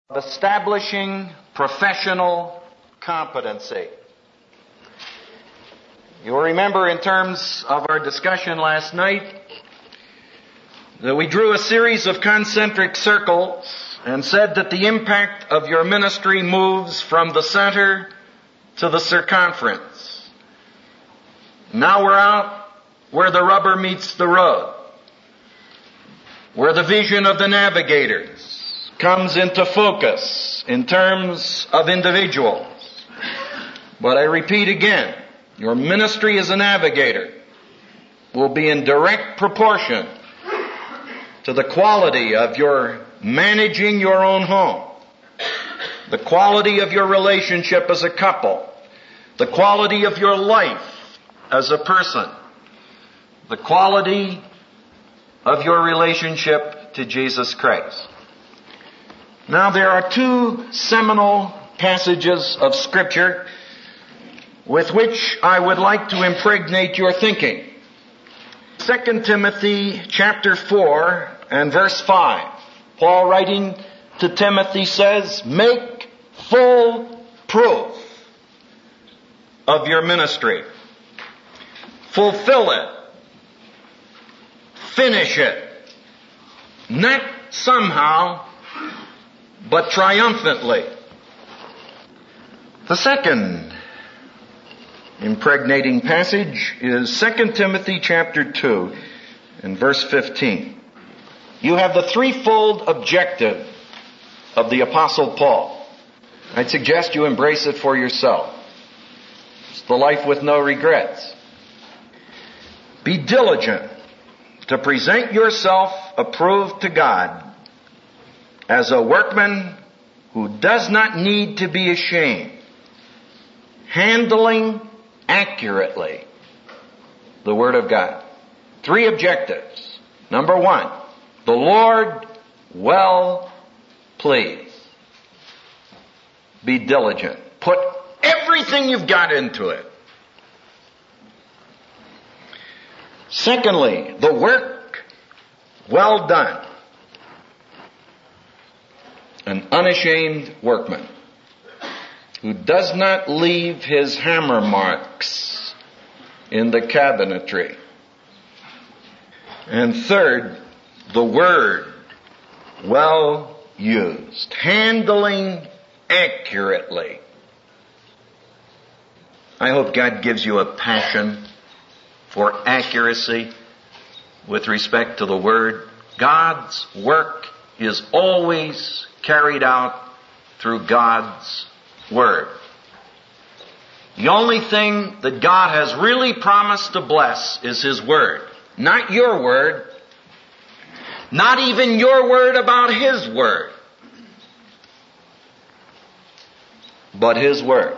Establishing professional competency. You'll remember in terms of our discussion last night that we drew a series of concentric circles and said that the impact of your ministry moves from the center to the circumference. Now we're out where the rubber meets the road, where the vision of the navigators comes into focus in terms of individuals. But I repeat again, your ministry as a navigator will be in direct proportion to the quality of your managing your own home, the quality of your relationship as a couple, the quality of your life as a person, the quality of your relationship to Jesus Christ. Now there are two seminal passages of Scripture with which I would like to impregnate your thinking. 2 Timothy chapter 4 and verse 5. Paul writing to Timothy says, "Make full proof of your ministry. Fulfill it. Finish it. Not somehow, but triumphantly." The second impregnating passage is 2 Timothy chapter 2 and verse 15. You have the threefold objective of the Apostle Paul. I'd suggest you embrace it for yourself. It's the life with no regrets. Be diligent to present yourself approved to God as a workman who does not need to be ashamed, handling accurately the Word of God. Three objectives. Number one, the Lord well pleased. Be diligent. Put everything you've got into it. Secondly, the work well done. An unashamed workman who does not leave his hammer marks in the cabinetry. And third, the word well used, handling accurately. I hope God gives you a passion for accuracy with respect to the word. God's work is always carried out through God's Word. The only thing that God has really promised to bless is His Word. Not your word. Not even your word about His Word. But His Word.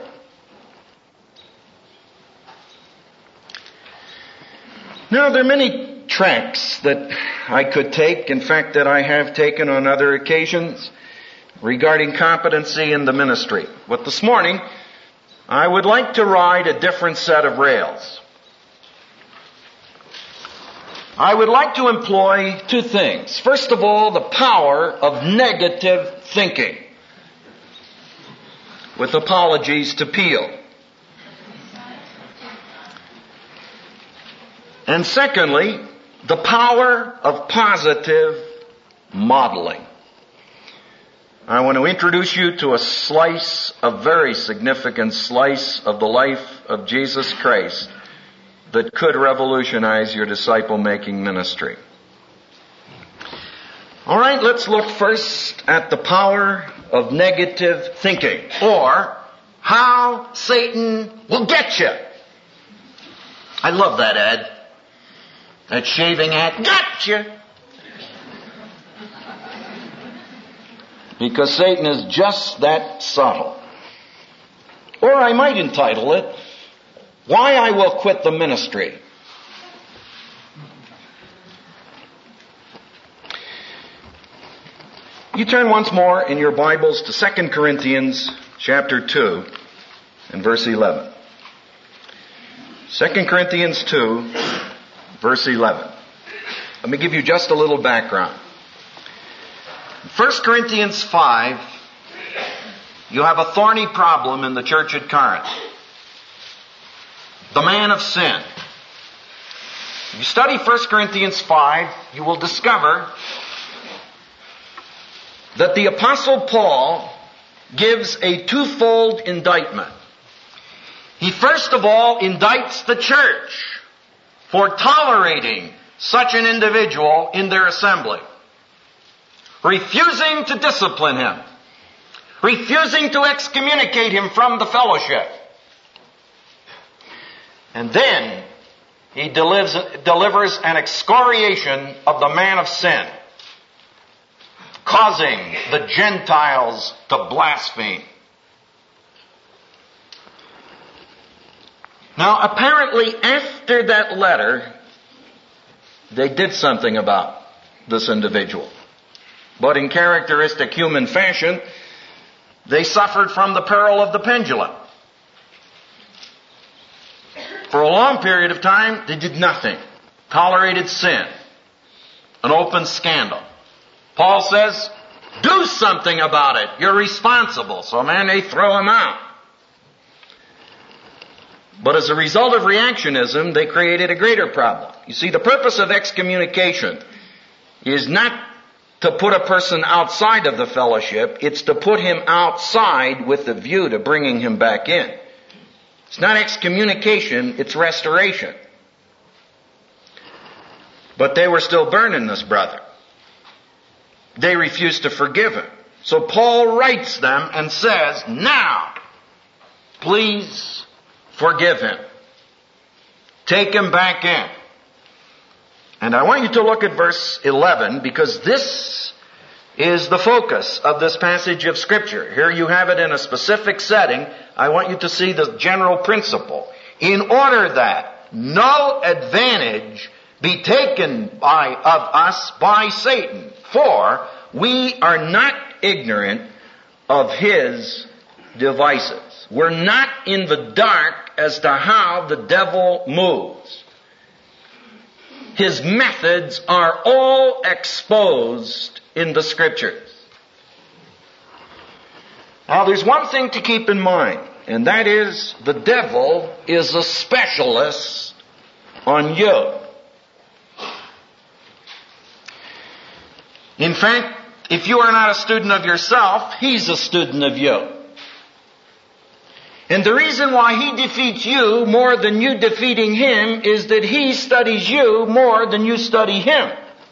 Now there are many tracks that I could take, in fact that I have taken on other occasions, regarding competency in the ministry. But this morning, I would like to ride a different set of rails. I would like to employ two things. First of all, the power of negative thinking. With apologies to Peel. And secondly, the power of positive modeling. I want to introduce you to a very significant slice of the life of Jesus Christ that could revolutionize your disciple-making ministry. All right, let's look first at the power of negative thinking, or how Satan will get you. I love that ad. That shaving ad, gotcha! Because Satan is just that subtle. Or I might entitle it, Why I Will Quit the Ministry. You turn once more in your Bibles to 2 Corinthians chapter 2 and verse 11. 2 Corinthians 2, verse 11. Let me give you just a little background. 1 Corinthians 5 you have a thorny problem in the church at Corinth. The man of sin. If you study 1 Corinthians 5, you will discover that the Apostle Paul gives a twofold indictment. He first of all indicts the church for tolerating such an individual in their assembly, refusing to discipline him, refusing to excommunicate him from the fellowship. And then he delivers an excoriation of the man of sin, causing the Gentiles to blaspheme. Now, apparently, after that letter, they did something about this individual. But in characteristic human fashion, they suffered from the peril of the pendulum. For a long period of time, they did nothing. Tolerated sin. An open scandal. Paul says, do something about it. You're responsible. So, man, they throw him out. But as a result of reactionism, they created a greater problem. You see, the purpose of excommunication is not to put a person outside of the fellowship. It's to put him outside with the view to bringing him back in. It's not excommunication, it's restoration. But they were still burning this brother. They refused to forgive him. So Paul writes them and says, now, please forgive him. Take him back in. And I want you to look at verse 11, because this is the focus of this passage of Scripture. Here you have it in a specific setting. I want you to see the general principle. In order that no advantage be taken of us by Satan, for we are not ignorant of his devices. We're not in the dark as to how the devil moves. His methods are all exposed in the Scriptures. Now, there's one thing to keep in mind, and that is the devil is a specialist on you. In fact, if you are not a student of yourself, he's a student of you. And the reason why he defeats you more than you defeating him is that he studies you more than you study him.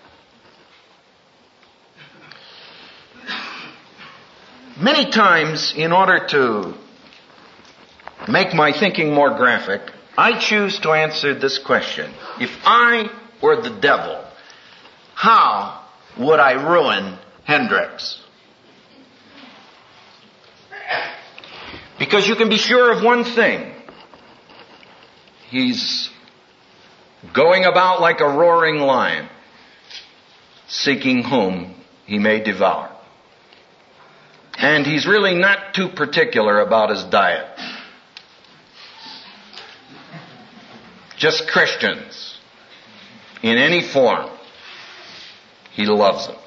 Many times, in order to make my thinking more graphic, I choose to answer this question. If I were the devil, how would I ruin Hendricks? Because you can be sure of one thing. He's going about like a roaring lion, seeking whom he may devour. And he's really not too particular about his diet. Just Christians, in any form, he loves them.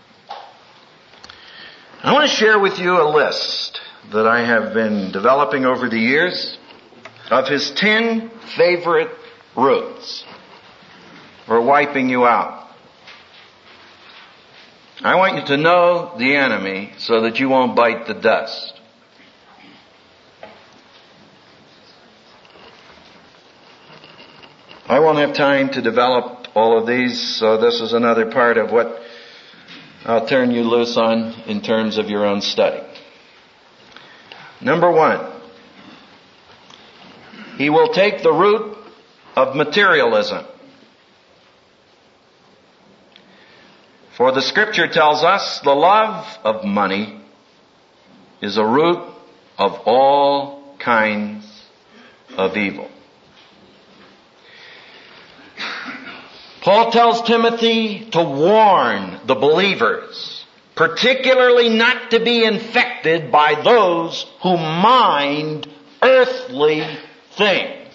I want to share with you a list that I have been developing over the years of his 10 favorite routes for wiping you out. I want you to know the enemy so that you won't bite the dust. I won't have time to develop all of these, so this is another part of what I'll turn you loose on in terms of your own study. Number 1, he will take the route of materialism. For the Scripture tells us the love of money is a root of all kinds of evil. Paul tells Timothy to warn the believers, particularly not to be infected by those who mind earthly things,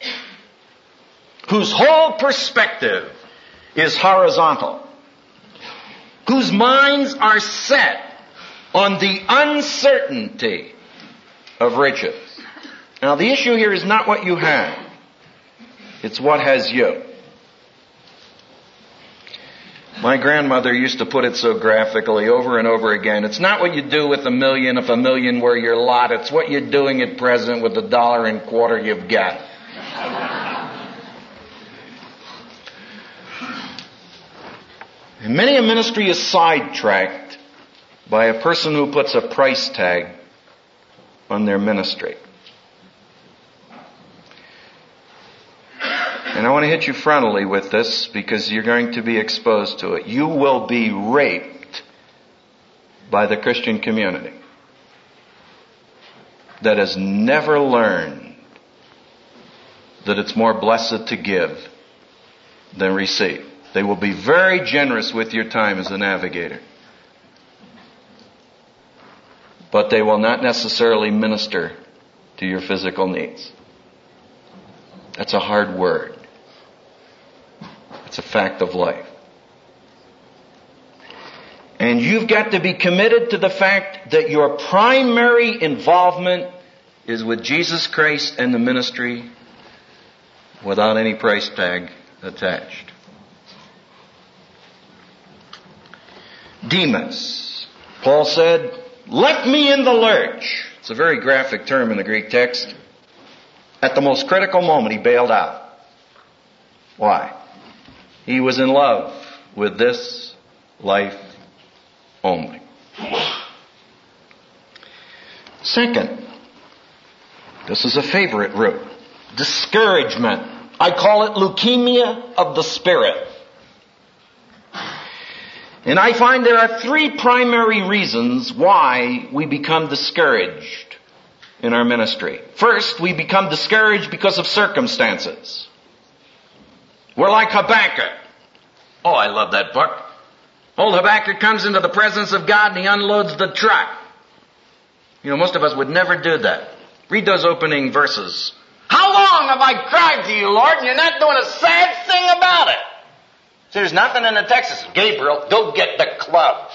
whose whole perspective is horizontal, whose minds are set on the uncertainty of riches. Now the issue here is not what you have. It's what has you. My grandmother used to put it so graphically over and over again. It's not what you do with $1 million if $1 million were your lot. It's what you're doing at present with $1.25 you've got. And many a ministry is sidetracked by a person who puts a price tag on their ministry. And I want to hit you frontally with this because you're going to be exposed to it. You will be raped by the Christian community that has never learned that it's more blessed to give than receive. They will be very generous with your time as a navigator. But they will not necessarily minister to your physical needs. That's a hard word. It's a fact of life. And you've got to be committed to the fact that your primary involvement is with Jesus Christ and the ministry without any price tag attached. Demas, Paul said, left me in the lurch. It's a very graphic term in the Greek text. At the most critical moment, he bailed out. Why? He was in love with this life only. Second, this is a favorite root. Discouragement. I call it leukemia of the spirit. And I find there are three primary reasons why we become discouraged in our ministry. First, we become discouraged because of circumstances. We're like Habakkuk. Oh, I love that book. Old Habakkuk comes into the presence of God and he unloads the truck. You know, most of us would never do that. Read those opening verses. How long have I cried to you, Lord, and you're not doing a sad thing about it? So there's nothing in the text that says, Gabriel, go get the club.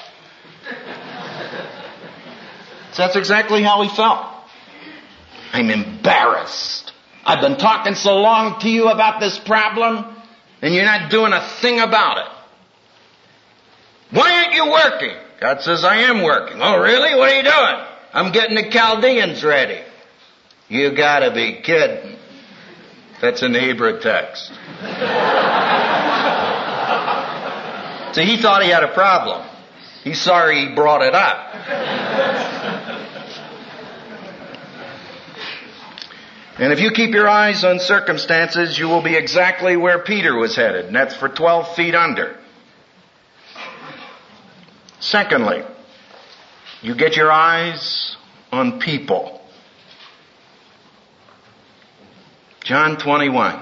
So that's exactly how he felt. I'm embarrassed. I've been talking so long to you about this problem, and you're not doing a thing about it. Why aren't you working? God says, I am working. Oh, really? What are you doing? I'm getting the Chaldeans ready. You gotta be kidding. That's in the Hebrew text. See, he thought he had a problem. He's sorry he brought it up. And if you keep your eyes on circumstances, you will be exactly where Peter was headed, and that's for 12 feet under. Secondly, you get your eyes on people. John 21.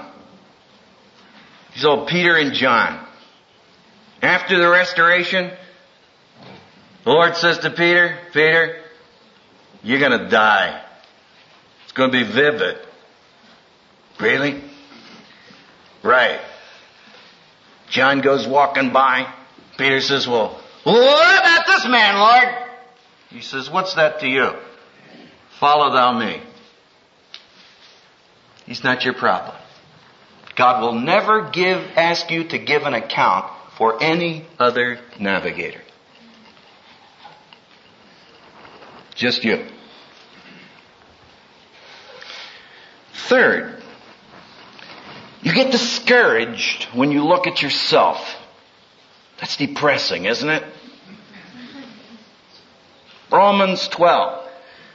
So Peter and John. After the restoration, the Lord says to Peter, Peter, you're going to die. It's going to be vivid. Really? Right. John goes walking by. Peter says, well, what about this man, Lord? He says, what's that to you? Follow thou me. He's not your problem. God will never ask you to give an account for any other navigator. Just you. Third, you get discouraged when you look at yourself. That's depressing, isn't it? Romans 12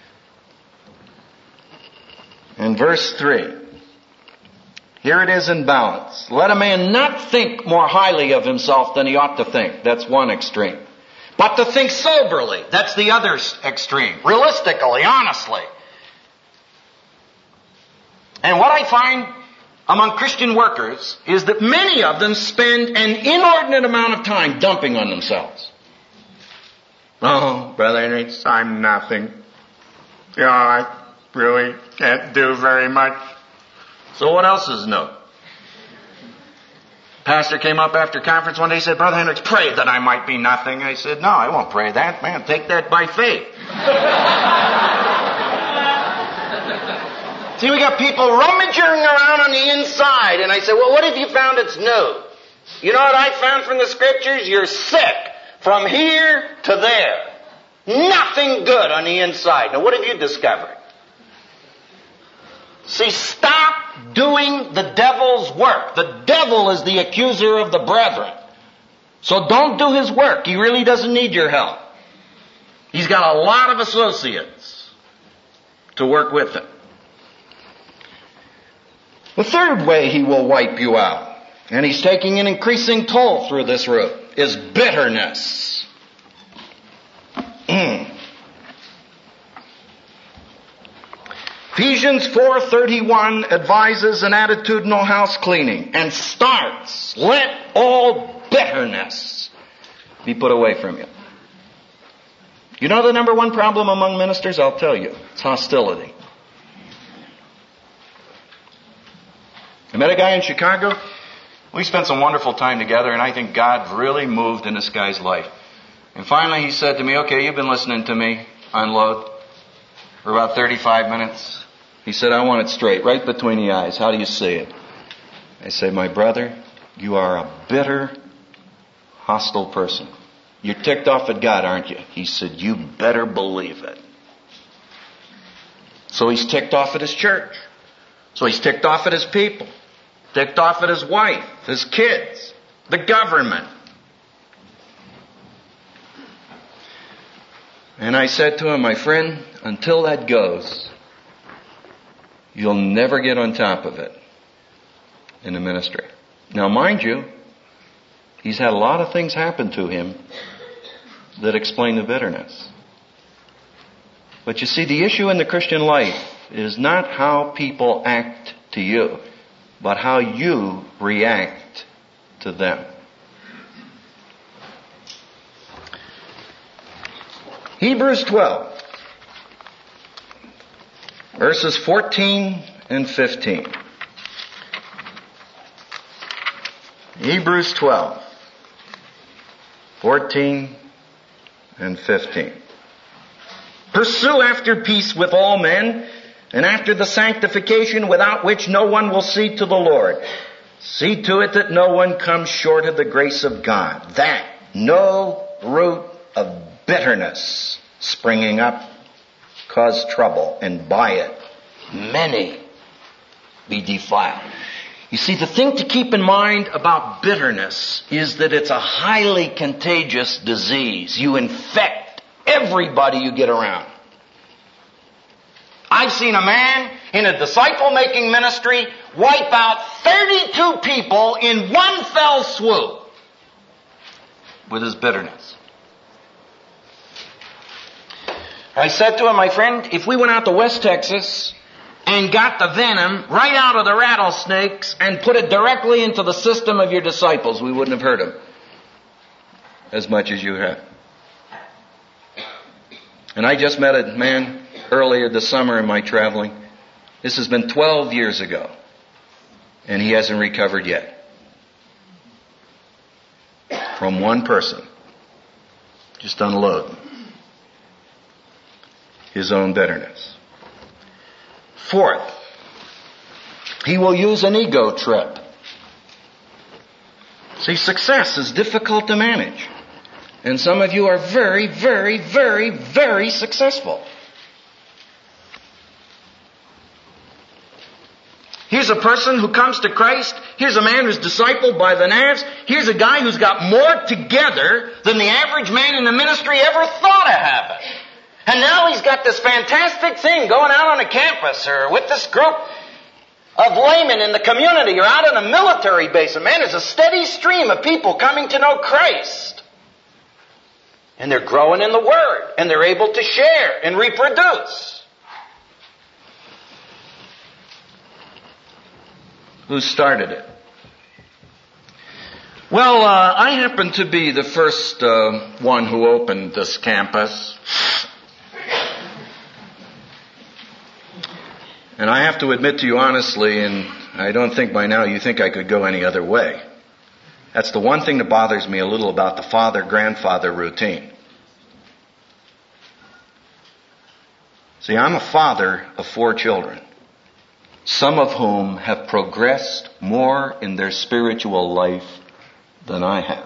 and verse 3. Here it is in balance. Let a man not think more highly of himself than he ought to think. That's one extreme. But to think soberly. That's the other extreme. Realistically, honestly. And what I find among Christian workers is that many of them spend an inordinate amount of time dumping on themselves. Oh, Brother Henry, I'm nothing. You know, I really can't do very much. So what else is new? Pastor came up after conference one day and said, Brother Hendricks, pray that I might be nothing. I said, no, I won't pray that. Man, take that by faith. See, we got people rummaging around on the inside. And I said, well, what have you found that's new? You know what I found from the Scriptures? You're sick from here to there. Nothing good on the inside. Now, what have you discovered? See, stop doing the devil's work. The devil is the accuser of the brethren. So don't do his work. He really doesn't need your help. He's got a lot of associates to work with him. The third way he will wipe you out, and he's taking an increasing toll through this route, is bitterness. Ephesians 4:31 advises an attitudinal house cleaning and starts, let all bitterness be put away from you. You know the number one problem among ministers? I'll tell you. It's hostility. I met a guy in Chicago. We spent some wonderful time together, and I think God really moved in this guy's life. And finally he said to me, okay, you've been listening to me unload for about 35 minutes. He said, I want it straight, right between the eyes. How do you see it? I said, my brother, you are a bitter, hostile person. You're ticked off at God, aren't you? He said, you better believe it. So he's ticked off at his church. So he's ticked off at his people. Ticked off at his wife, his kids, the government. And I said to him, my friend, until that goes, you'll never get on top of it in the ministry. Now, mind you, he's had a lot of things happen to him that explain the bitterness. But you see, the issue in the Christian life is not how people act to you, but how you react to them. Hebrews 12. Verses 14 and 15. Hebrews 12, 14 and 15. Pursue after peace with all men, and after the sanctification without which no one will see to the Lord. See to it that no one comes short of the grace of God, that no root of bitterness springing up cause trouble, and by it many be defiled. You see, the thing to keep in mind about bitterness is that it's a highly contagious disease. You infect everybody you get around. I've seen a man in a disciple-making ministry wipe out 32 people in one fell swoop with his bitterness. I said to him, my friend, if we went out to West Texas and got the venom right out of the rattlesnakes and put it directly into the system of your disciples, we wouldn't have hurt them as much as you have. And I just met a man earlier this summer in my traveling. This has been 12 years ago, and he hasn't recovered yet from one person. Just unload his own bitterness. Fourth, he will use an ego trip. See, success is difficult to manage. And some of you are very, very, very, very successful. Here's a person who comes to Christ. Here's a man who's discipled by the Navs. Here's a guy who's got more together than the average man in the ministry ever thought of having. And now he's got this fantastic thing going out on a campus or with this group of laymen in the community or out on a military base. And man, there's a steady stream of people coming to know Christ. And they're growing in the Word. And they're able to share and reproduce. Who started it? Well, I happen to be the first one who opened this campus. And I have to admit to you honestly, and I don't think by now you think I could go any other way. That's the one thing that bothers me a little about the father-grandfather routine. See, I'm a father of 4 children, some of whom have progressed more in their spiritual life than I have.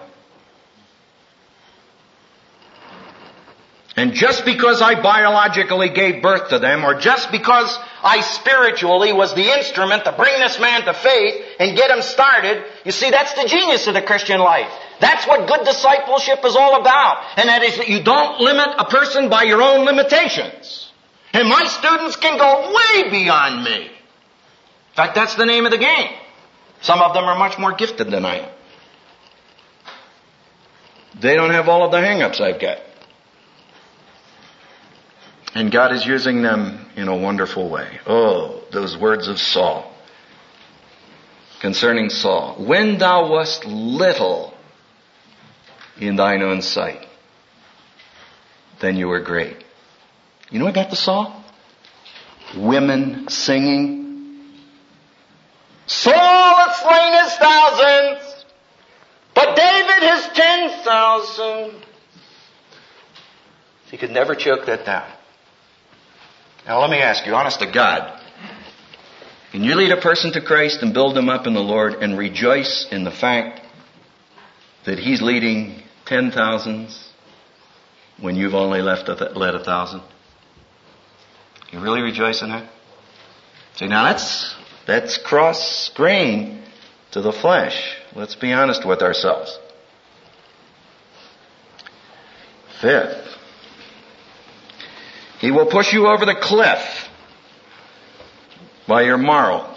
And just because I biologically gave birth to them, or just because I spiritually was the instrument to bring this man to faith and get him started, you see, that's the genius of the Christian life. That's what good discipleship is all about. And that is that you don't limit a person by your own limitations. And my students can go way beyond me. In fact, that's the name of the game. Some of them are much more gifted than I am. They don't have all of the hang-ups I've got. And God is using them in a wonderful way. Oh, those words of Saul. Concerning Saul. When thou wast little in thine own sight, then you were great. You know what got to Saul? Women singing. Saul hath slain his thousands, but David his 10,000. He could never choke that down. Now let me ask you, honest to God, can you lead a person to Christ and build them up in the Lord and rejoice in the fact that he's leading 10,000s when you've only led 1,000? You really rejoice in that? See, now that's cross-grain to the flesh. Let's be honest with ourselves. 5th, he will push you over the cliff by your morals.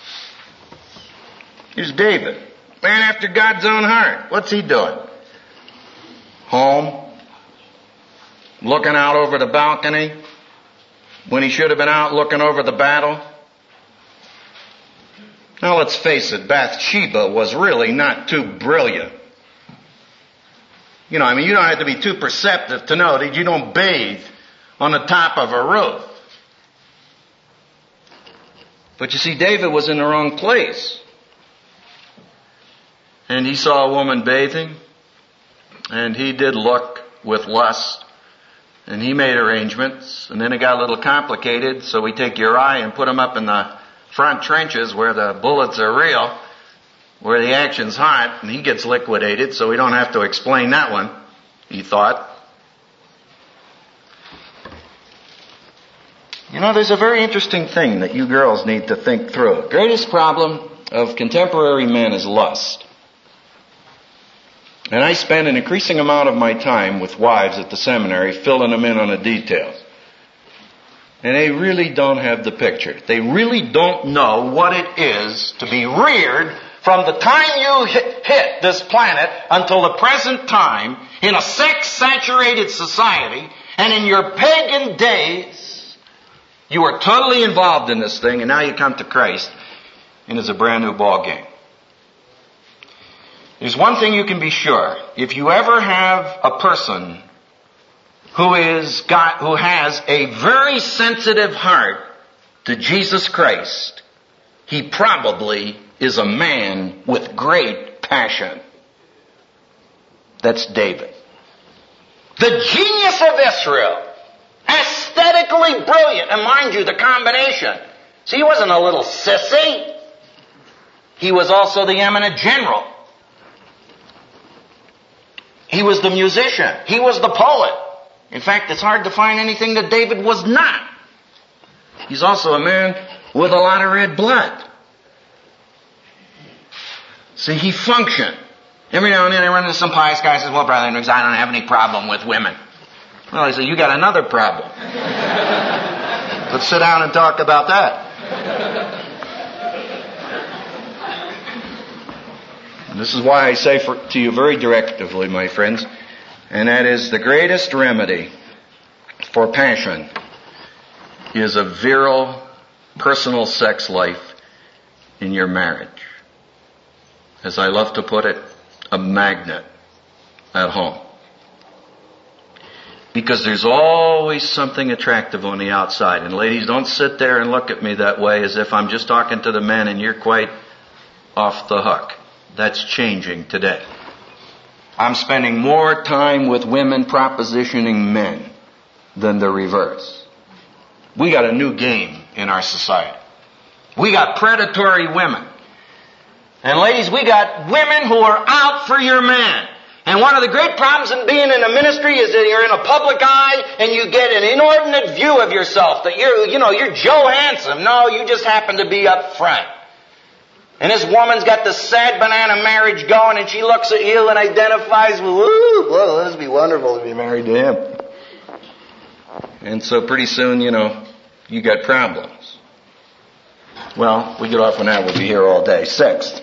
Here's David, man after God's own heart. What's he doing? Home, looking out over the balcony when he should have been out looking over the battle. Now let's face it, Bathsheba was really not too brilliant. You know, you don't have to be too perceptive to know that you don't bathe on the top of a roof. But you see, David was in the wrong place. And he saw a woman bathing, and he did look with lust, and he made arrangements, and then it got a little complicated, so we take Uriah and put him up in the front trenches where the bullets are real, where the action's hot, and he gets liquidated, so we don't have to explain that one, he thought. You know, there's a very interesting thing that you girls need to think through. The greatest problem of contemporary men is lust. And I spend an increasing amount of my time with wives at the seminary filling them in on the details. And they really don't have the picture. They really don't know what it is to be reared from the time you hit this planet until the present time in a sex-saturated society, and in your pagan days you are totally involved in this thing, and now you come to Christ, and it's a brand new ball game. There's one thing you can be sure. If you ever have a person who has a very sensitive heart to Jesus Christ, he probably is a man with great passion. That's David. The genius of Israel. Aesthetically brilliant. And mind you, the combination. See, he wasn't a little sissy. He was also the eminent general. He was the musician. He was the poet. In fact, it's hard to find anything that David was not. He's also a man with a lot of red blood. See, he functioned. Every now and then I run into some pious guy who says, well, Brother Hendricks, I don't have any problem with women. Well, I say, you got another problem. Let's sit down and talk about that. And this is why I say to you very directively, my friends, and that is the greatest remedy for passion is a virile, personal sex life in your marriage. As I love to put it, a magnet at home. Because there's always something attractive on the outside. And ladies, don't sit there and look at me that way as if I'm just talking to the men and you're quite off the hook. that's changing today. I'm spending more time with women propositioning men than the reverse. We got a new game in our society. We got predatory women. And ladies, we got women who are out for your man. And one of the great problems in being in a ministry is that you're in a public eye and you get an inordinate view of yourself, that you're Joe Handsome. No, you just happen to be up front. And this woman's got the sad banana marriage going, and she looks at you and identifies with, ooh, well, this would be wonderful to be married to him. And so pretty soon, you got problems. Well, we get off on that, we'll be here all day. Sixth,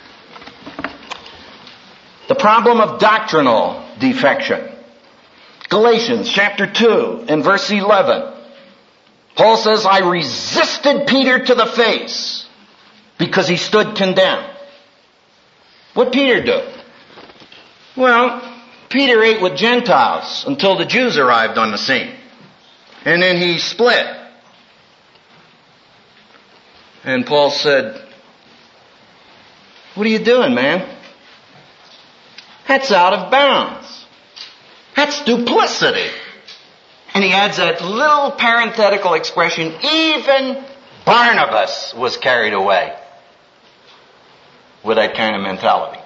the problem of doctrinal defection. Galatians chapter 2 and verse 11. Paul says, I resisted Peter to the face because he stood condemned. What'd Peter do? Well, Peter ate with Gentiles until the Jews arrived on the scene. And then he split. And Paul said, what are you doing, man? That's out of bounds. That's duplicity. And he adds that little parenthetical expression, even Barnabas was carried away with that kind of mentality.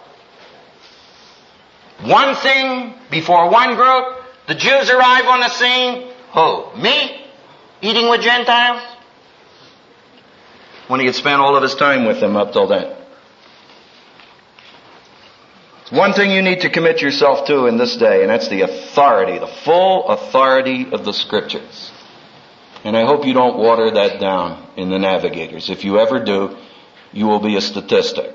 One thing before one group, the Jews arrive on the scene. Who? Me? Eating with Gentiles? When he had spent all of his time with them up till then. One thing you need to commit yourself to in this day, and that's the authority, the full authority of the Scriptures. And I hope you don't water that down in the Navigators. If you ever do, you will be a statistic.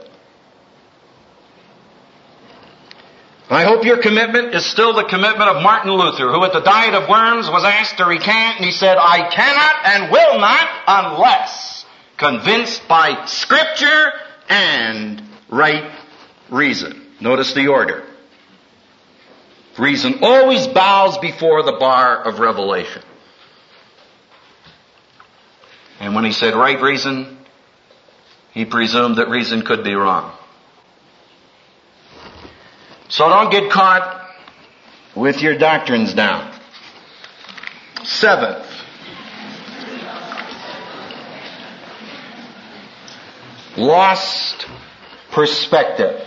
I hope your commitment is still the commitment of Martin Luther, who at the Diet of Worms was asked to recant, and he said, I cannot and will not unless convinced by Scripture and right reason. Notice the order. Reason always bows before the bar of revelation. And when he said right reason, he presumed that reason could be wrong. So don't get caught with your doctrines down. Seventh, lost perspective.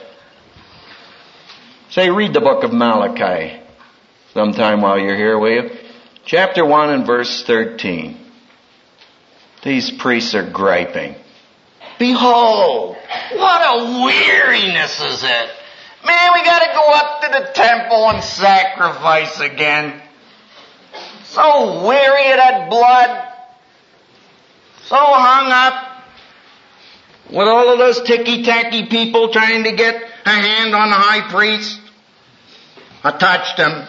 Say, read the book of Malachi sometime while you're here, will you? Chapter 1 and verse 13. These priests are griping. Behold, what a weariness is it. Man, we gotta go up to the temple and sacrifice again. So weary of that blood. So hung up. With all of those ticky-tacky people trying to get a hand on the high priest. I touched him.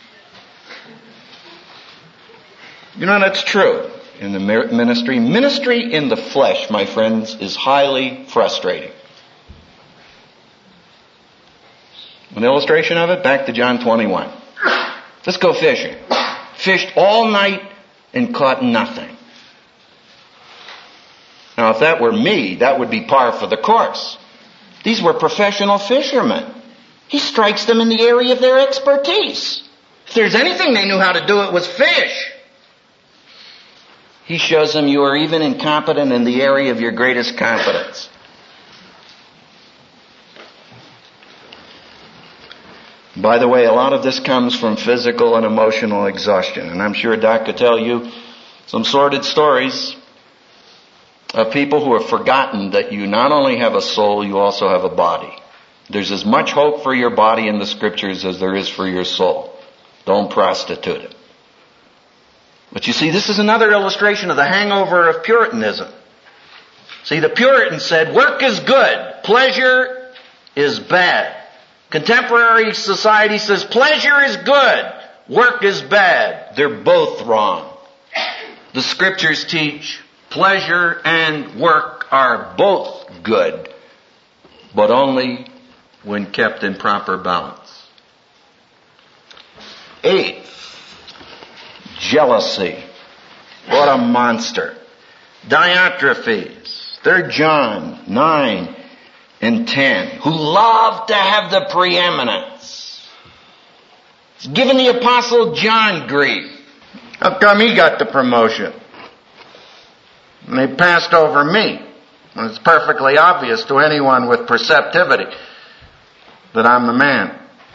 That's true in the ministry. Ministry in the flesh, my friends, is highly frustrating. An illustration of it, back to John 21. Let's go fishing. Fished all night and caught nothing. Now, if that were me, that would be par for the course. These were professional fishermen. He strikes them in the area of their expertise. If there's anything they knew how to do, it was fish. He shows them you are even incompetent in the area of your greatest competence. By the way, a lot of this comes from physical and emotional exhaustion. And I'm sure Doc could tell you some sordid stories of people who have forgotten that you not only have a soul, you also have a body. There's as much hope for your body in the Scriptures as there is for your soul. Don't prostitute it. But you see, this is another illustration of the hangover of Puritanism. See, the Puritans said, work is good, pleasure is bad. Contemporary society says, pleasure is good, work is bad. They're both wrong. The Scriptures teach pleasure and work are both good, but only when kept in proper balance. Eighth, jealousy. What a monster. Diotrephes, 3 John 9 and 10, who loved to have the preeminence. It's given the Apostle John grief. How come he got the promotion? And they passed over me. And it's perfectly obvious to anyone with perceptivity that I'm the man.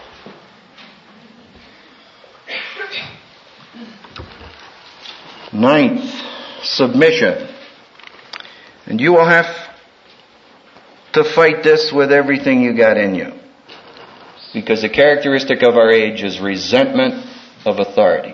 Ninth, submission. And you will have to fight this with everything you got in you. Because the characteristic of our age is resentment of authority.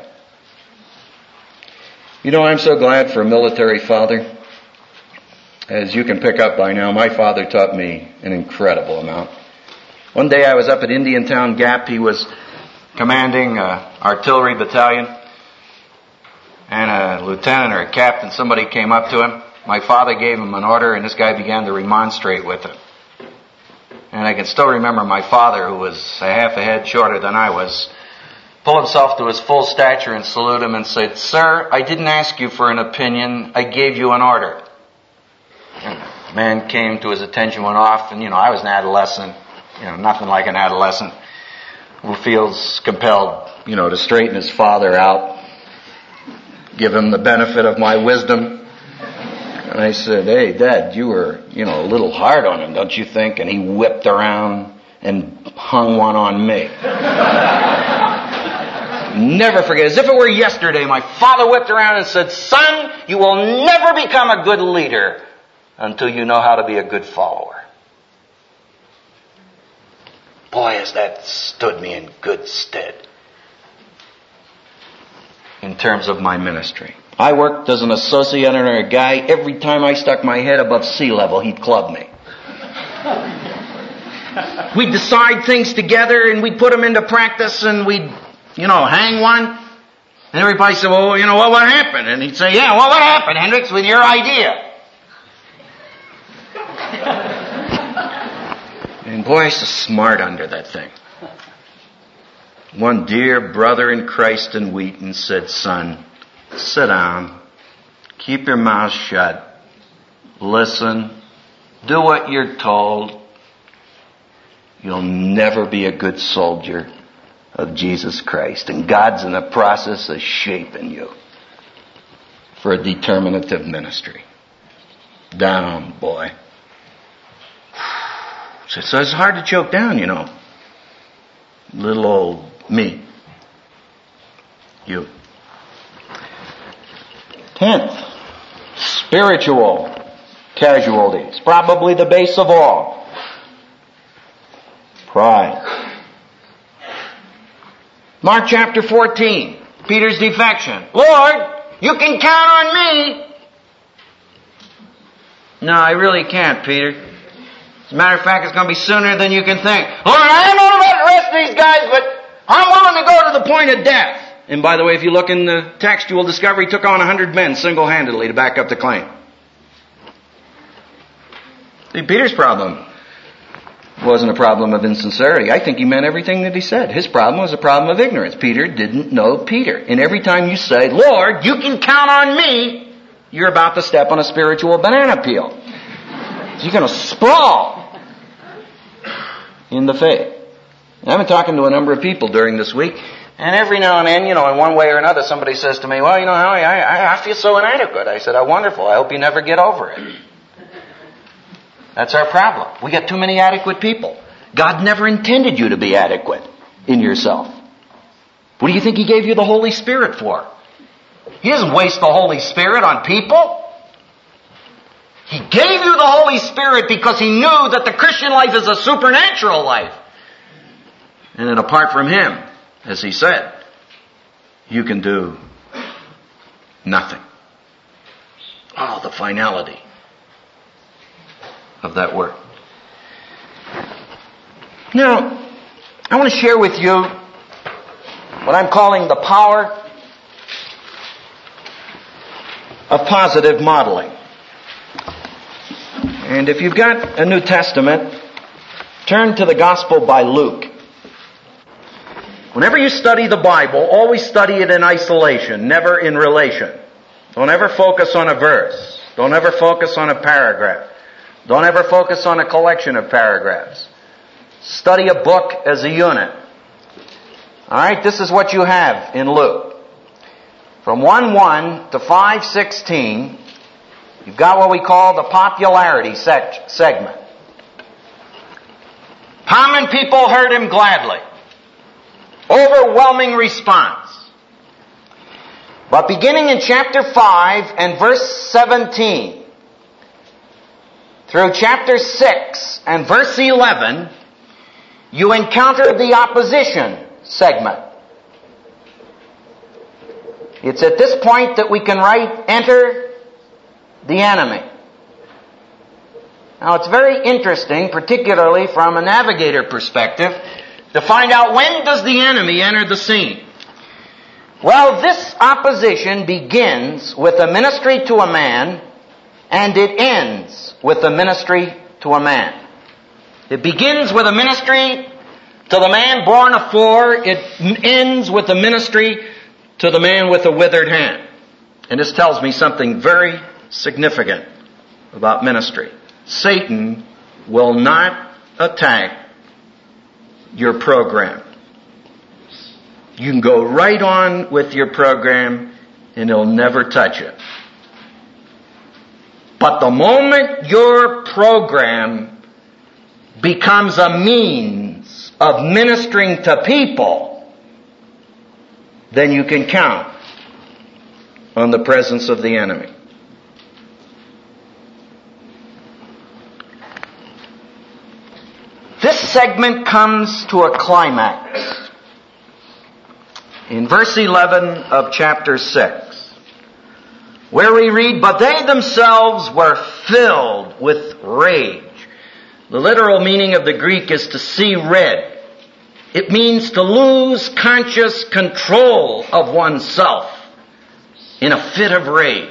You know, I'm so glad for a military father. As you can pick up by now, my father taught me an incredible amount. One day I was up at Indiantown Gap. He was commanding an artillery battalion. And a lieutenant or a captain, somebody came up to him. My father gave him an order, and this guy began to remonstrate with him. And I can still remember my father, who was a half a head shorter than I was, pull himself to his full stature and salute him and said, "Sir, I didn't ask you for an opinion. I gave you an order." And the man came to his attention, went off, and I was an adolescent, nothing like an adolescent who feels compelled, to straighten his father out, give him the benefit of my wisdom. And I said, "Hey, Dad, you were, a little hard on him, don't you think?" And he whipped around and hung one on me. Never forget, as if it were yesterday, my father whipped around and said, "Son, you will never become a good leader until you know how to be a good follower." Boy, has that stood me in good stead in terms of my ministry. I worked as an associate under a guy. Every time I stuck my head above sea level, he'd club me. We'd decide things together and we'd put them into practice and we'd, hang one. And everybody said, "Well, what happened?" And he'd say, "Yeah, well, what happened, Hendricks, with your idea?" And boy, I used to smart under that thing. One dear brother in Christ in Wheaton said, "Son, sit down, keep your mouth shut, listen, do what you're told. You'll never be a good soldier of Jesus Christ. And God's in the process of shaping you for a determinative ministry." Down, boy. So it's hard to choke down, Little old me. You. 10th, spiritual casualties. Probably the base of all. Pride. Mark chapter 14, Peter's defection. "Lord, you can count on me." "No, I really can't, Peter. As a matter of fact, it's going to be sooner than you can think." "Lord, I don't know about the rest of these guys, but I'm willing to go to the point of death." And by the way, if you look in the text, you will discover he took on 100 men single-handedly to back up the claim. See, Peter's problem wasn't a problem of insincerity. I think he meant everything that he said. His problem was a problem of ignorance. Peter didn't know Peter. And every time you say, "Lord, you can count on me," you're about to step on a spiritual banana peel. You're going to sprawl in the faith. And I've been talking to a number of people during this week, and every now and then, in one way or another, somebody says to me, "Well, Howie, I feel so inadequate." I said, "Oh, wonderful. I hope you never get over it." That's our problem. We got too many adequate people. God never intended you to be adequate in yourself. What do you think He gave you the Holy Spirit for? He doesn't waste the Holy Spirit on people. He gave you the Holy Spirit because He knew that the Christian life is a supernatural life. And that apart from Him, as He said, you can do nothing. Oh, the finality of that word. Now, I want to share with you what I'm calling the power of positive modeling. And if you've got a New Testament, turn to the Gospel by Luke. Whenever you study the Bible, always study it in isolation, never in relation. Don't ever focus on a verse. Don't ever focus on a paragraph. Don't ever focus on a collection of paragraphs. Study a book as a unit. Alright, this is what you have in Luke. From 1:1 to 5:16, you've got what we call the popularity segment. Common people heard him gladly. Overwhelming response. But beginning in chapter 5 and verse 17, through chapter 6 and verse 11, you encounter the opposition segment. It's at this point that we can write, enter the enemy. Now it's very interesting, particularly from a navigator perspective, to find out when does the enemy enter the scene. Well, this opposition begins with a ministry to a man, and it ends with a ministry to a man. It begins with a ministry to the man born of 4. It ends with a ministry to the man with a withered hand. And this tells me something very significant about ministry. Satan will not attack your program. You can go right on with your program and he'll never touch it. But the moment your program becomes a means of ministering to people, then you can count on the presence of the enemy. This segment comes to a climax in verse 11 of chapter 6, where we read, "But they themselves were filled with rage." The literal meaning of the Greek is to see red. It means to lose conscious control of oneself in a fit of rage.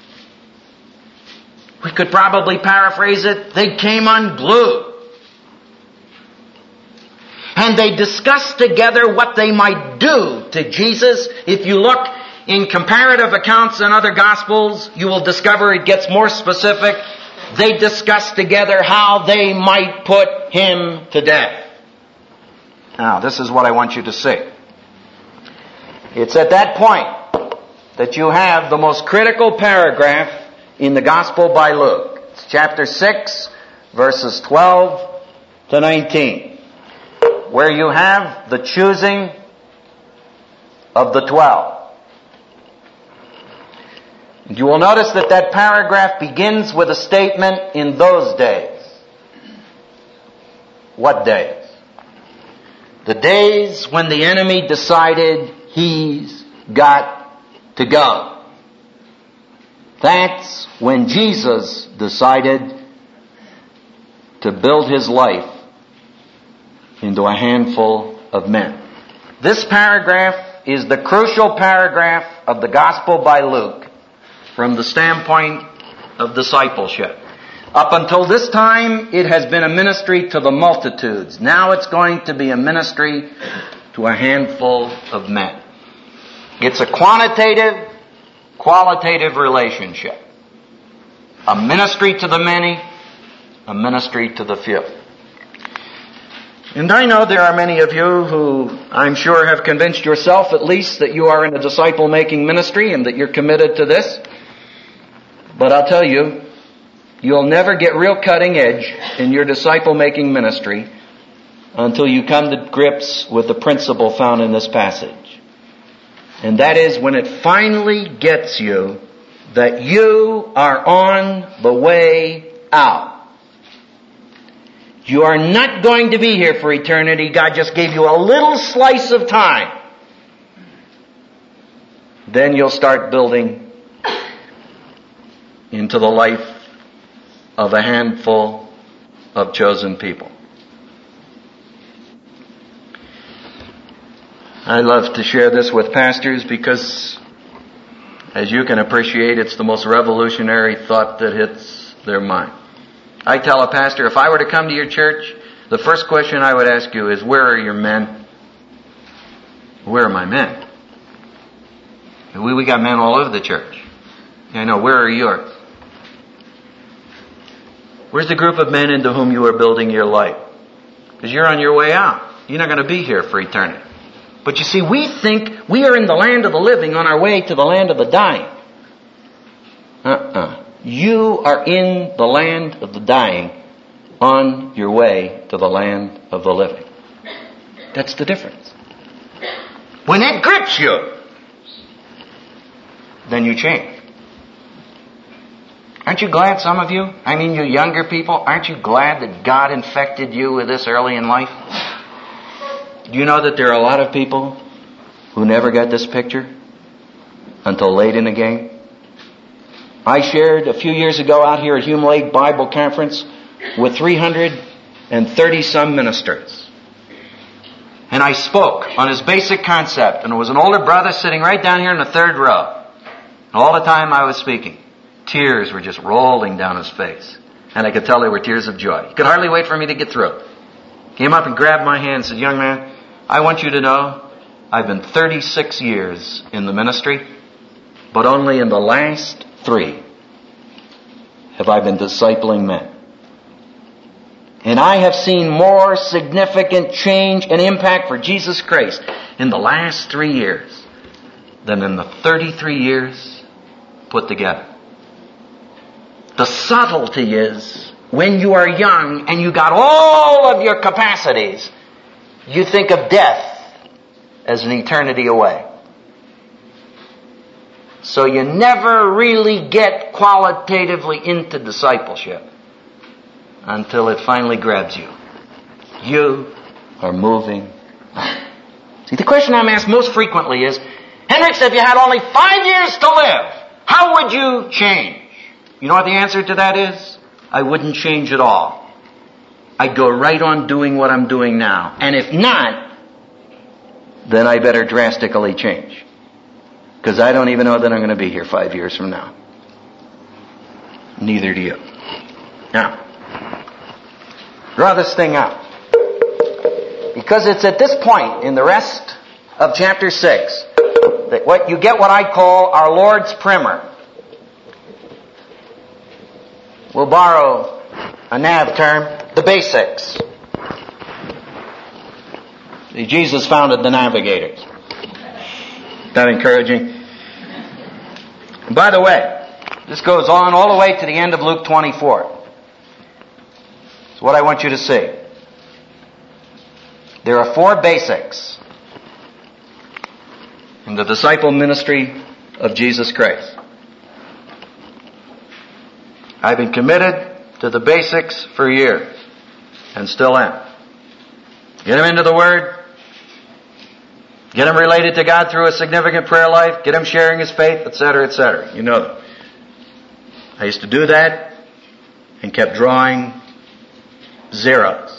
We could probably paraphrase it, they came unglued. And they discussed together what they might do to Jesus. If you look in comparative accounts in other Gospels, you will discover it gets more specific. They discussed together how they might put him to death. Now, this is what I want you to see. It's at that point that you have the most critical paragraph in the Gospel by Luke. It's chapter 6, verses 12 to 19. Where you have the choosing of the 12. And you will notice that that paragraph begins with a statement, "in those days." What days? The days when the enemy decided he's got to go. That's when Jesus decided to build his life into a handful of men. This paragraph is the crucial paragraph of the Gospel by Luke from the standpoint of discipleship. Up until this time, it has been a ministry to the multitudes. Now it's going to be a ministry to a handful of men. It's a qualitative relationship. A ministry to the many, a ministry to the few. And I know there are many of you who I'm sure have convinced yourself at least that you are in a disciple-making ministry and that you're committed to this. But I'll tell you, you'll never get real cutting edge in your disciple-making ministry until you come to grips with the principle found in this passage. And that is when it finally gets you that you are on the way out. You are not going to be here for eternity. God just gave you a little slice of time. Then you'll start building into the life of a handful of chosen people. I love to share this with pastors because, as you can appreciate, it's the most revolutionary thought that hits their mind. I tell a pastor, if I were to come to your church, the first question I would ask you is, where are your men? Where are my men? We got men all over the church. I know, where are yours? Where's the group of men into whom you are building your life? Because you're on your way out. You're not going to be here for eternity. But you see, we think we are in the land of the living on our way to the land of the dying. You are in the land of the dying on your way to the land of the living. That's the difference. When it grips you, then you change. Aren't you glad, some of you? I mean, you younger people, aren't you glad that God infected you with this early in life? Do you know that there are a lot of people who never got this picture until late in the game? I shared a few years ago out here at Hume Lake Bible Conference with 330 some ministers. And I spoke on his basic concept, and there was an older brother sitting right down here in the third row. And all the time I was speaking, tears were just rolling down his face. And I could tell they were tears of joy. He could hardly wait for me to get through. Came up and grabbed my hand and said, "Young man, I want you to know I've been 36 years in the ministry, but only in the last 3 have I been discipling men. And I have seen more significant change and impact for Jesus Christ in the last 3 years than in the 33 years put together." The subtlety is, when you are young and you got all of your capacities, you think of death as an eternity away. So you never really get qualitatively into discipleship until it finally grabs you. You are moving on. See, the question I'm asked most frequently is, "Hendricks, if you had only 5 years to live, how would you change?" You know what the answer to that is? I wouldn't change at all. I'd go right on doing what I'm doing now. And if not, then I better drastically change. Because I don't even know that I'm going to be here 5 years from now. Neither do you. Now, draw this thing out. Because it's at this point in the rest of chapter 6 that you get what I call our Lord's primer. We'll borrow a NAV term, the basics. See, Jesus founded the Navigators. That encouraging? And by the way, this goes on all the way to the end of Luke 24. It's what I want you to see. There are 4 basics in the disciple ministry of Jesus Christ. I've been committed to the basics for years, and still am. Get them into the Word. Get him related to God through a significant prayer life. Get him sharing his faith, etc., etc. You know them. I used to do that and kept drawing zeros.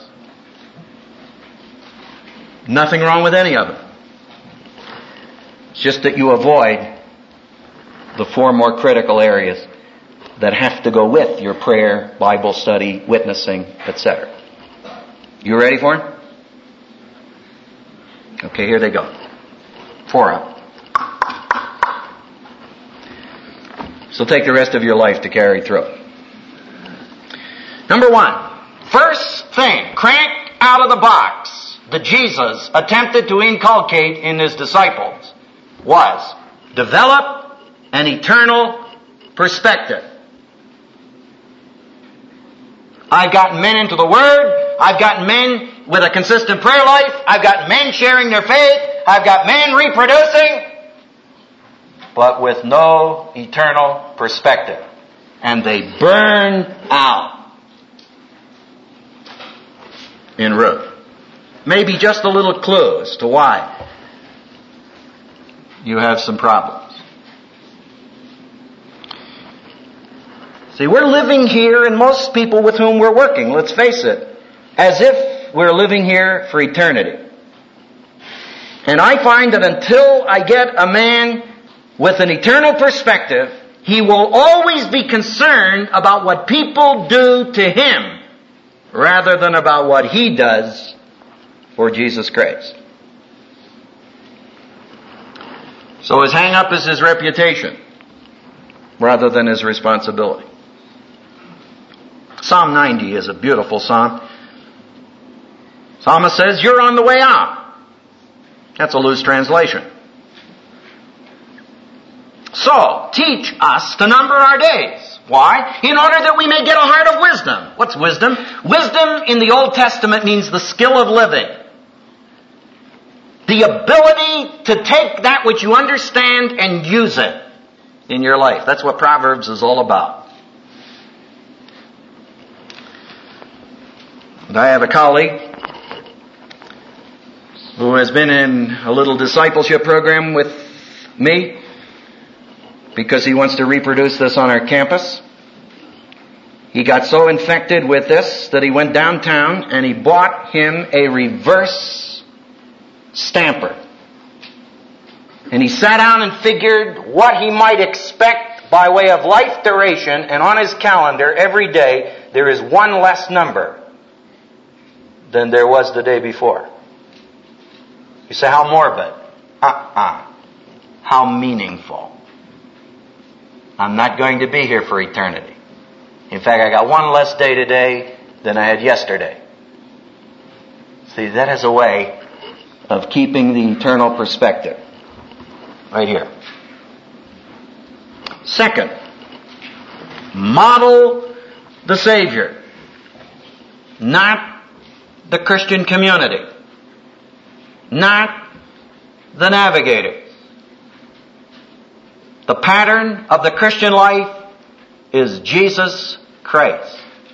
Nothing wrong with any of them. It's just that you avoid the 4 more critical areas that have to go with your prayer, Bible study, witnessing, etc. You ready for it? Okay, here they go. 4 up. So take the rest of your life to carry through. Number 1. First thing, cranked out of the box, that Jesus attempted to inculcate in his disciples was develop an eternal perspective. I've gotten men into the Word. I've gotten men with a consistent prayer life. I've got men sharing their faith. I've got men reproducing, but with no eternal perspective. And they burn out en route. Maybe just a little clue as to why you have some problems. See, we're living here, and most people with whom we're working, let's face it, as if we're living here for eternity. And I find that until I get a man with an eternal perspective, he will always be concerned about what people do to him rather than about what he does for Jesus Christ. So his hang-up is his reputation rather than his responsibility. Psalm 90 is a beautiful psalm. Psalmist says, you're on the way out. That's a loose translation. So, teach us to number our days. Why? In order that we may get a heart of wisdom. What's wisdom? Wisdom in the Old Testament means the skill of living. The ability to take that which you understand and use it in your life. That's what Proverbs is all about. And I have a colleague who has been in a little discipleship program with me because he wants to reproduce this on our campus. He got so infected with this that he went downtown and he bought him a reverse stamper. And he sat down and figured what he might expect by way of life duration, and on his calendar every day there is one less number than there was the day before. You say, how morbid? How meaningful. I'm not going to be here for eternity. In fact, I got one less day today than I had yesterday. See, that has a way of keeping the eternal perspective. Right here. Second, model the Savior, not the Christian community, not the navigator. The pattern of the Christian life is Jesus Christ.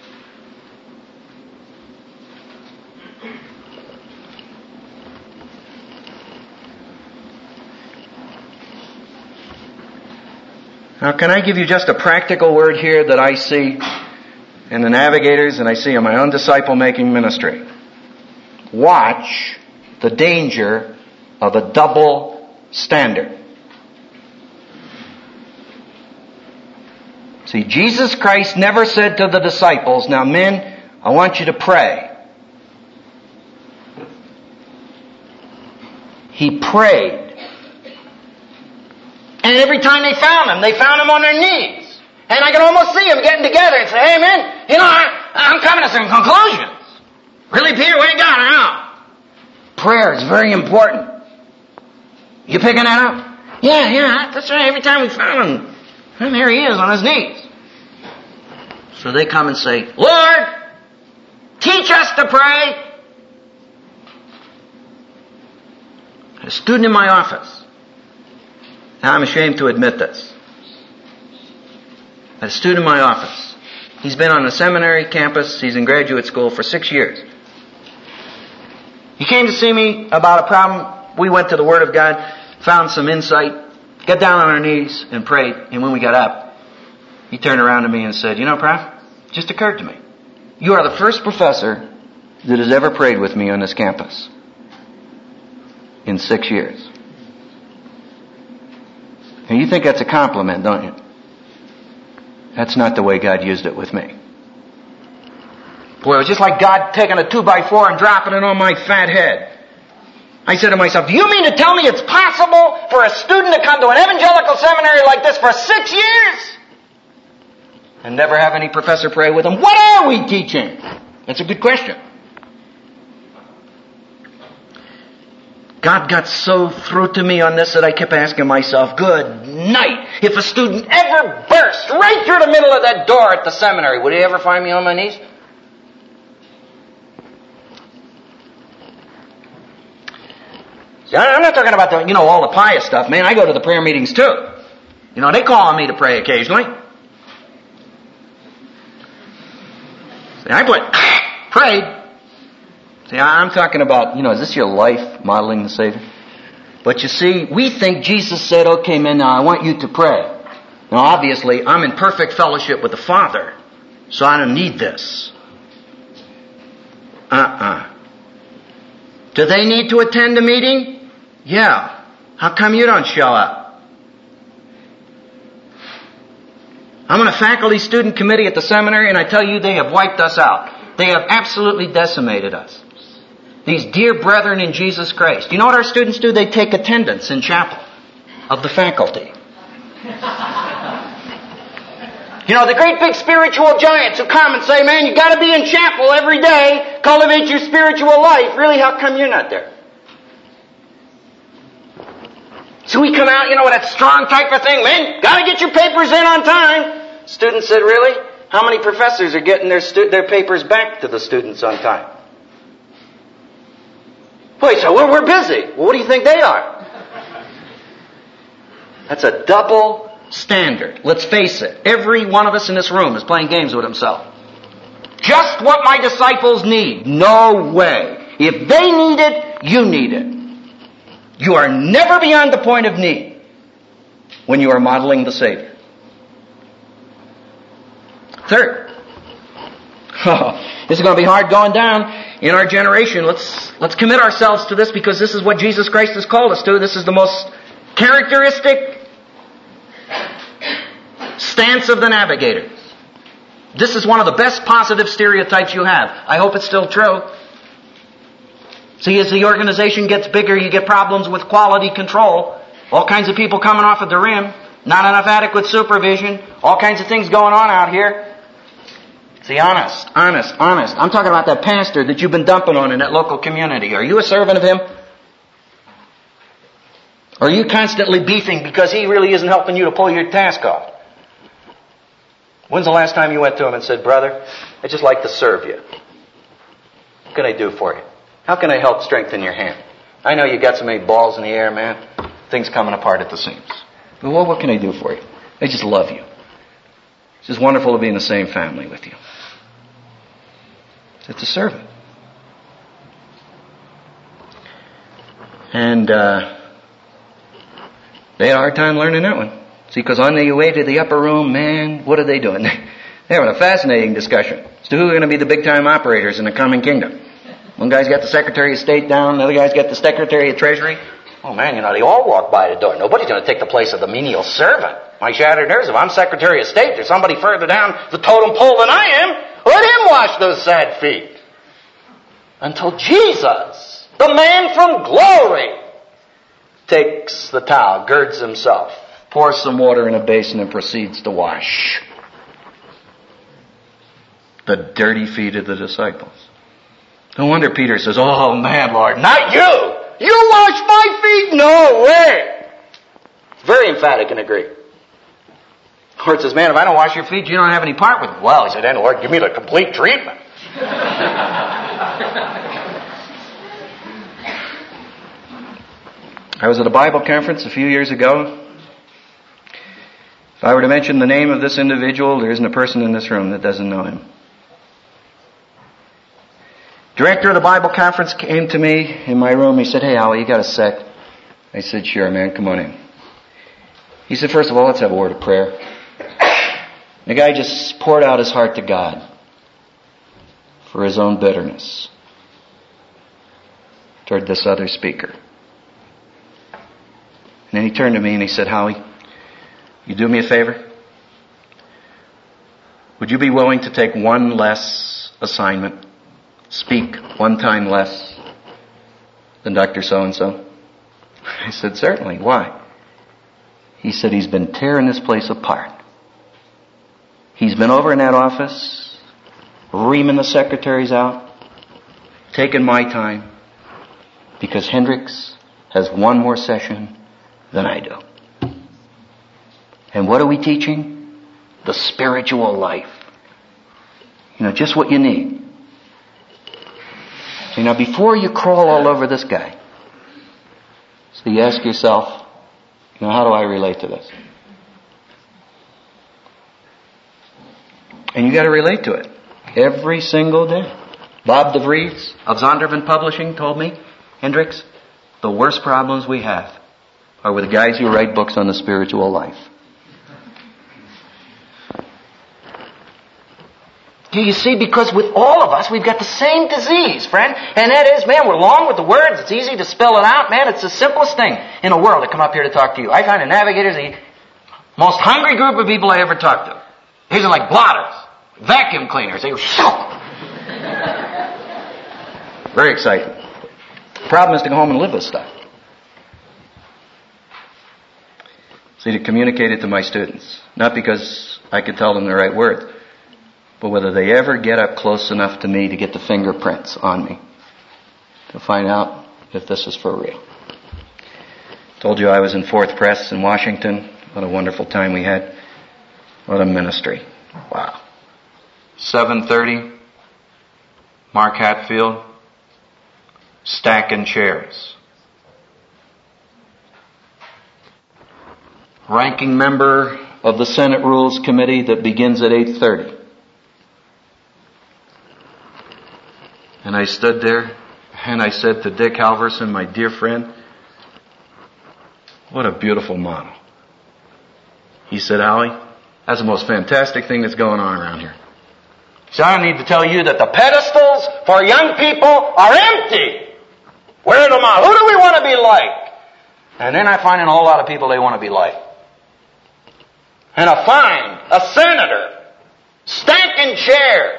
Now, can I give you just a practical word here that I see in the navigators and I see in my own disciple-making ministry? Watch the danger of a double standard. See, Jesus Christ never said to the disciples, now men, I want you to pray. He prayed. And every time they found him on their knees. And I can almost see them getting together and say, hey man, I'm coming to some conclusions. Really, Peter, what you got now? Prayer is very important. You picking that up? Yeah, that's right. Every time we found him, and there he is on his knees. So they come and say, Lord, teach us to pray. A student in my office. Now I'm ashamed to admit this. A student in my office. He's been on a seminary campus. He's in graduate school for 6 years. He came to see me about a problem. We went to the Word of God, found some insight, got down on our knees and prayed. And when we got up, he turned around to me and said, Prof, it just occurred to me. You are the first professor that has ever prayed with me on this campus in 6 years. And you think that's a compliment, don't you? That's not the way God used it with me. Boy, it was just like God taking a 2x4 and dropping it on my fat head. I said to myself, do you mean to tell me it's possible for a student to come to an evangelical seminary like this for 6 years and never have any professor pray with him? What are we teaching? That's a good question. God got so through to me on this that I kept asking myself, good night. If a student ever burst right through the middle of that door at the seminary, would he ever find me on my knees? See, I'm not talking about the, all the pious stuff, man. I go to the prayer meetings too. They call on me to pray occasionally. See, I prayed. See, I'm talking about, is this your life modeling the Savior? But you see, we think Jesus said, okay, man, now I want you to pray. Now, obviously, I'm in perfect fellowship with the Father, so I don't need this. Do they need to attend a meeting? Yeah. How come you don't show up? I'm on a faculty student committee at the seminary, and I tell you, they have wiped us out. They have absolutely decimated us. These dear brethren in Jesus Christ. You know what our students do? They take attendance in chapel of the faculty. You know, the great big spiritual giants who come and say, man, you got to be in chapel every day, cultivate your spiritual life. Really, how come you're not there? So we come out, you know, with that strong type of thing, man, got to get your papers in on time. Students said, really? How many professors are getting their papers back to the students on time? Boy, so we're busy. Well, what do you think they are? That's a double standard. Let's face it. Every one of us in this room is playing games with himself. Just what my disciples need. No way. If they need it, you need it. You are never beyond the point of need when you are modeling the Savior. Third, this is going to be hard going down in our generation. Let's commit ourselves to this, because this is what Jesus Christ has called us to. This is the most characteristic stance of the navigators. This is one of the best positive stereotypes you have. I hope it's still true. See, as the organization gets bigger, you get problems with quality control. All kinds of people coming off of the rim. Not enough adequate supervision. All kinds of things going on out here. See, honest. I'm talking about that pastor that you've been dumping on in that local community. Are you a servant of him? Or are you constantly beefing because he really isn't helping you to pull your task off? When's the last time you went to him and said, brother, I'd just like to serve you. What can I do for you? How can I help strengthen your hand? I know you got so many balls in the air, man. Things coming apart at the seams. But what can I do for you? I just love you. It's just wonderful to be in the same family with you. It's a servant. And they had a hard time learning that one. See, because on the way to the upper room, man, what are they doing? They're having a fascinating discussion as to who are going to be the big-time operators in the coming kingdom. One guy's got the Secretary of State down, another guy's got the Secretary of Treasury. Oh man, you know, they all walk by the door. Nobody's going to take the place of the menial servant. My shattered nerves, if I'm Secretary of State, there's somebody further down the totem pole than I am. Let him wash those sad feet. Until Jesus, the man from glory, takes the towel, girds himself, pours some water in a basin and proceeds to wash the dirty feet of the disciples. No wonder Peter says, oh man, Lord, not you! You wash my feet? No way! Very emphatic and agree. Lord says, man, if I don't wash your feet, you don't have any part with it. Well, he said, then Lord, give me the complete treatment. I was at a Bible conference a few years ago. If I were to mention the name of this individual, there isn't a person in this room that doesn't know him. Director of the Bible conference came to me in my room. He said, hey, Howie, you got a sec? I said, sure, man, come on in. He said, first of all, let's have a word of prayer. The guy just poured out his heart to God for his own bitterness toward this other speaker. And then he turned to me and he said, Howie, you do me a favor? Would you be willing to take one less assignment? Speak one time less than Dr. So-and-so? I said, certainly. Why? He said, he's been tearing this place apart. He's been over in that office, reaming the secretaries out, taking my time, because Hendricks has one more session than I do. And what are we teaching? The spiritual life. You know, just what you need. See, now before you crawl all over this guy, so you ask yourself, you know, how do I relate to this? And you got to relate to it every single day. Bob DeVries of Zondervan Publishing told me, Hendricks, the worst problems we have are with guys who write books on the spiritual life. You see, because with all of us, we've got the same disease, friend. And that is, man, we're long with the words. It's easy to spell it out. Man, it's the simplest thing in the world to come up here to talk to you. I find the navigators the most hungry group of people I ever talked to. These are like blotters, vacuum cleaners. They go, very exciting. The problem is to go home and live this stuff. See, to communicate it to my students. Not because I could tell them the right words. But whether they ever get up close enough to me to get the fingerprints on me, to find out if this is for real. Told you I was in Fourth Press in Washington. What a wonderful time we had. What a ministry. Wow. 7:30, Mark Hatfield, stacking chairs. Ranking member of the Senate Rules Committee that begins at 8:30. And I stood there and I said to Dick Halverson, my dear friend, what a beautiful model. He said, Howie, that's the most fantastic thing that's going on around here. So I need to tell you that the pedestals for young people are empty. Where them out? Who do we want to be like? And then I find a whole lot of people they want to be like. And I find a senator stacking chairs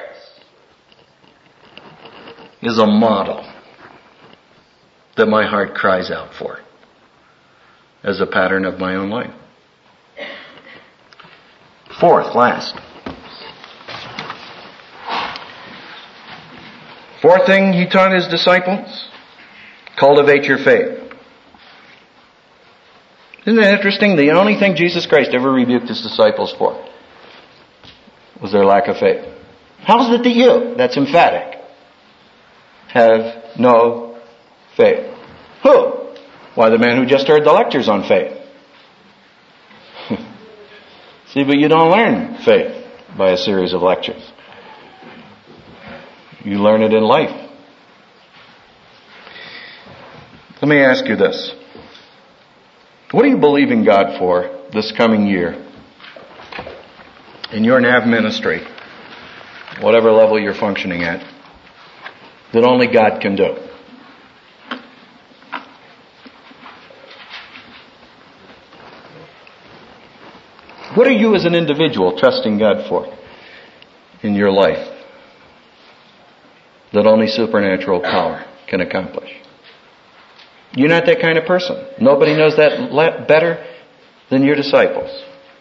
is a model that my heart cries out for as a pattern of my own life. Fourth thing he taught his disciples, cultivate your faith. Isn't it interesting? The only thing Jesus Christ ever rebuked his disciples for was their lack of faith. How is it that you, that's emphatic, have no faith? Who? Why, the man who just heard the lectures on faith. See, but you don't learn faith by a series of lectures. You learn it in life. Let me ask you this. What do you believe in God for this coming year in your NAV ministry, whatever level you're functioning at, that only God can do? What are you as an individual trusting God for in your life that only supernatural power can accomplish? You're not that kind of person. Nobody knows that better than your disciples.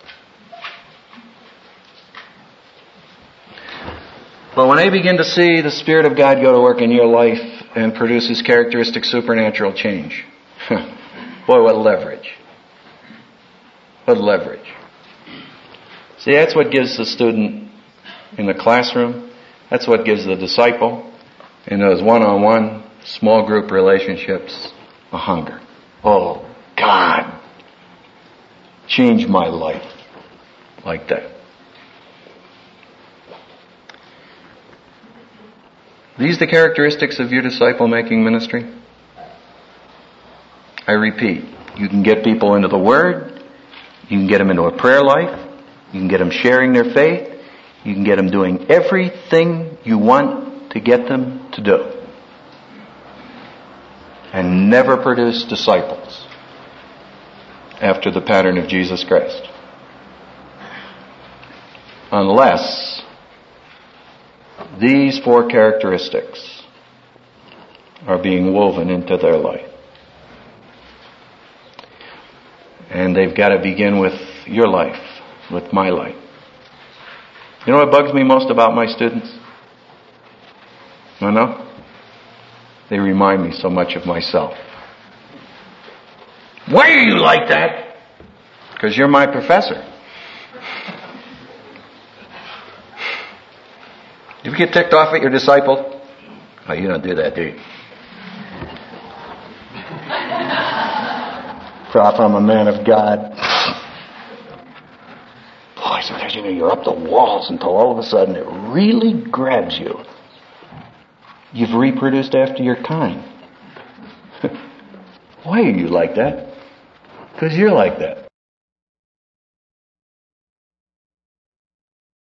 But when they begin to see the Spirit of God go to work in your life and produce His characteristic supernatural change, boy, what leverage. What leverage. See, that's what gives the student in the classroom. That's what gives the disciple in those one-on-one, small group relationships a hunger. Oh, God, change my life like that. These the characteristics of your disciple-making ministry? I repeat, you can get people into the Word, you can get them into a prayer life, you can get them sharing their faith, you can get them doing everything you want to get them to do, and never produce disciples after the pattern of Jesus Christ. Unless these four characteristics are being woven into their life. And they've got to begin with your life, with my life. You know what bugs me most about my students? No? They remind me so much of myself. Why are you like that? Because you're my professor. Do you get ticked off at your disciple? Oh, you don't do that, do you? Prof, I'm a man of God. Boy, sometimes you're up the walls until all of a sudden it really grabs you. You've reproduced after your kind. Why are you like that? Because you're like that.